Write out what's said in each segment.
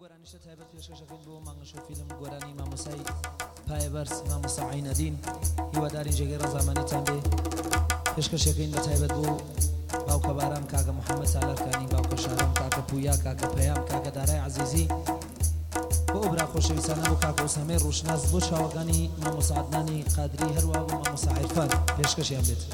گۆرانیشە تایبەت پێشکەشەکەین بۆ مانگەشە فیلم گۆرانی مامۆسای پایەبەرز مامۆسا عینەدین هیواداری جێگەی ڕەزامەندیتان بێ پێشکەشەکەین بە تایبەت بۆ باوکە باران کاکە محەممەد سالارکانی باوکە شارم کاکە پویا کاکە پەیام کاکە دارای عەزیزی بۆ ئەو خۆشەویستانە بۆ کاکە ئوسامەی ڕوشناس بۆ چاوەکانی مامۆسا عەدنانی قادری هەروە بۆ مامۆسا عیرفان پێشکەشیان بێت.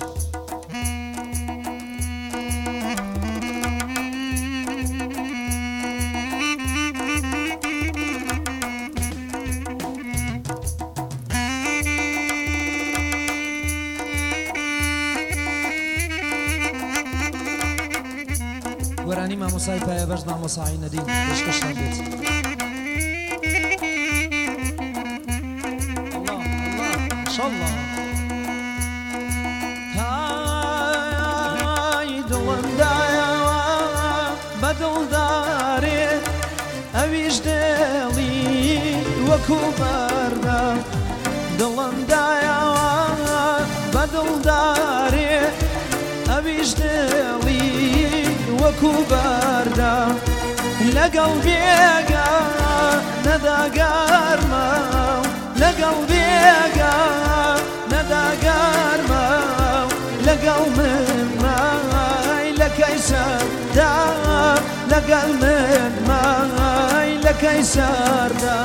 گۆرانی مامۆسای پایەبەرز مامۆسا عینەدین پێشکەشیان بێت. الله های دڵم دایەوە بە دڵدارێ ئەویش دڵی وەکو بەردە دڵم دایەوە بە دڵدارێ ئەویش دڵی وەکو بەردە لەگەڵ بێگا نەداگەرمە لەگەڵ بێگا نەداگەرمە لەگەڵ من مای لە کەیسەردا لەگەڵ من مای لە کەیسەردا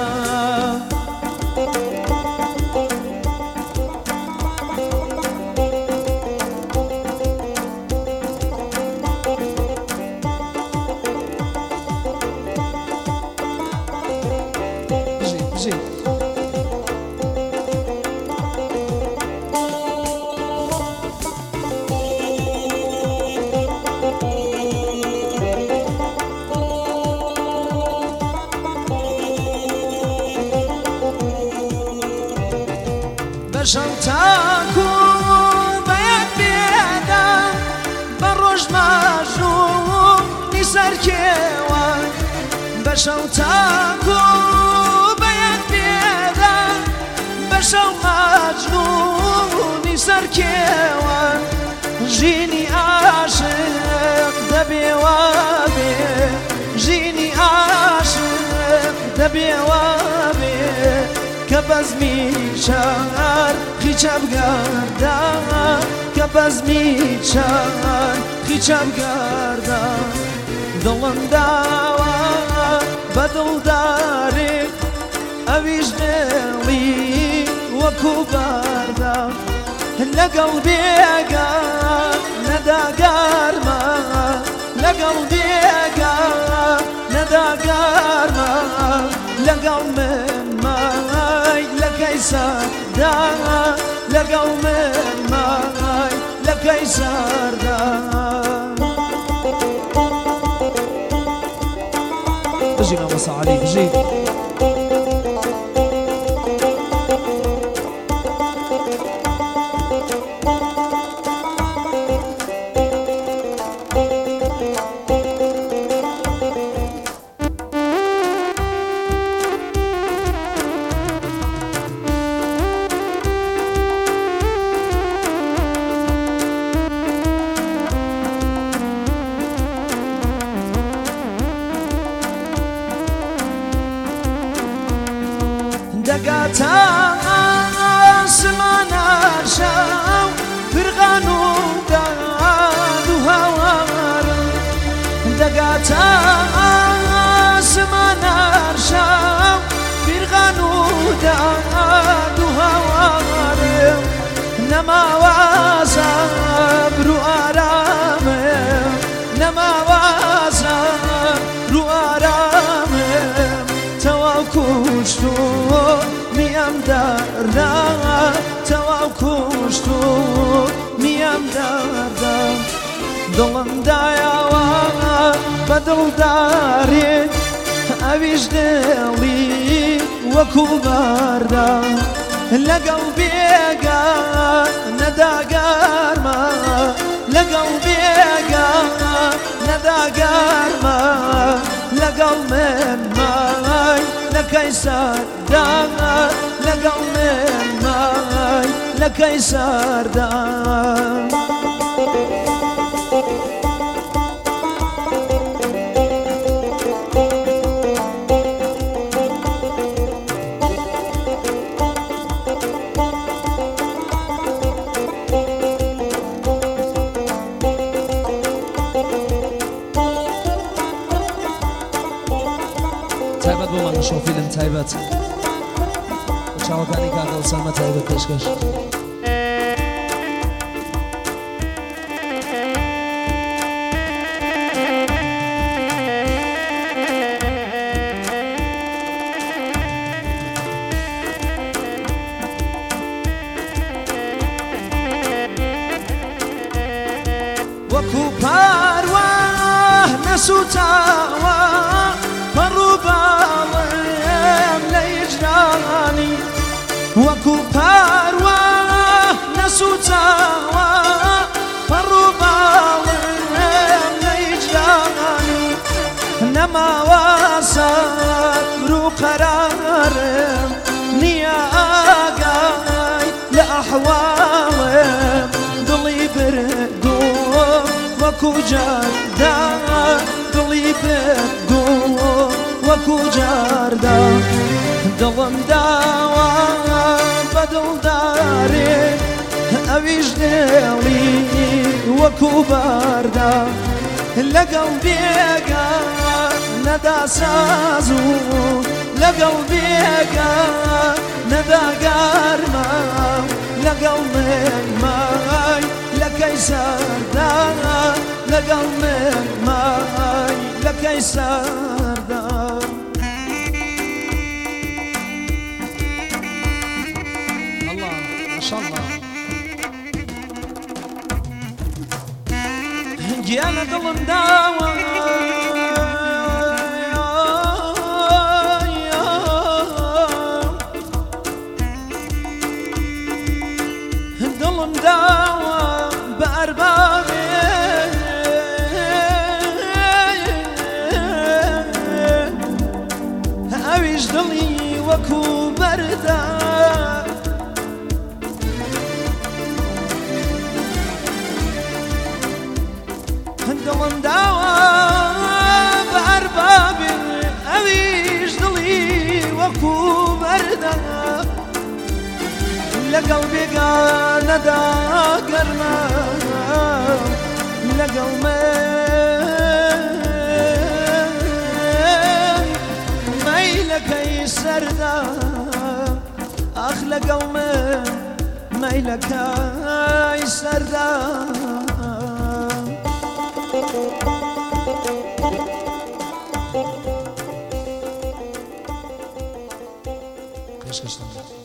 بەشەو تاکو بەیەک بێدەم بە ڕۆژ مەژنوونی سەرکێوان بەشەو تاکو بەیەک بێدەم بەشەو مەژنوونی سەرکێوان ژینی عاشق دەبێوە بێ ژینی عاشق دەبێوە بێ کە بەزمی چار خیچە بگەردە کە بەزمی چار خیچە بگەردە دڵم داوە بە دڵدارێ ئەویش دڵی وەکو بەردە لەگەڵ بێگا نەداگەرمە لەگەڵ بێگا نەداگەرمە لەگەڵ من مای لە کەیسەردا لەگەڵ من مای لە کەیسەردا بژی مامۆسا عەلی بژی دەگاتە ئاسمانە شەو فرغان و داد و هەوارم دەگاتە ئاسمانە شەو فرغان و داد و هەوارم نەماوە زەبر و ئارامم نەماوە زەبر و ئارامم تەواو کوشت و میم دەردا تەواو کوشت و میم دەردا دڵم دایەوە بە دڵدارێ ئەویش دڵی وەکو بەردە لەگەڵ بێگا نەداگەرمە لەگەڵ بێگا نەداگەرمە لەگەڵ من مای لە کەیسەردا لەگەڵ من مای لە کەیسەردا تایبەت بۆ مانگشە و فیلم تایبەت بە چاوەکانی کاگەڵ سەمە تایبەت پێشکەش وەکو پاروە نەسووتاوە پەڕوو باڵێم لە هیجرانی وەکو پاروە نەسووتاوە پەڕوو باڵێم لە هیجرانی نەماوە سەبر و قەرارم نییە ئاگای لە ئەحواڵم دڵی بردووە وەکو جاردا دڵی بردووە وەکو جاردا دڵم داوە بە دڵدارێ ئەویش دێڵی وەکو باردا لەگەڵ بێگا نەدا ساز و لەگەڵ بێگا نەدا گارمە لەگەڵ من مای لەکەی سەردا لەگەڵ من مای لەکەی سەردا الله ماشاءالله گیانە دڵم داوە دڵم داوە بە ئەربابێ ئەویش دڵی وەکو بەردا دڵم داوە بە ئەربابێ ئەویش دڵی وەکو بەردا لەگەڵ بێگانەدا گەرمە لەگەڵ من مەیلەکەی سەردا ئاخ لەگەڵ من مەیلەکەی سەردا پێشکەشتم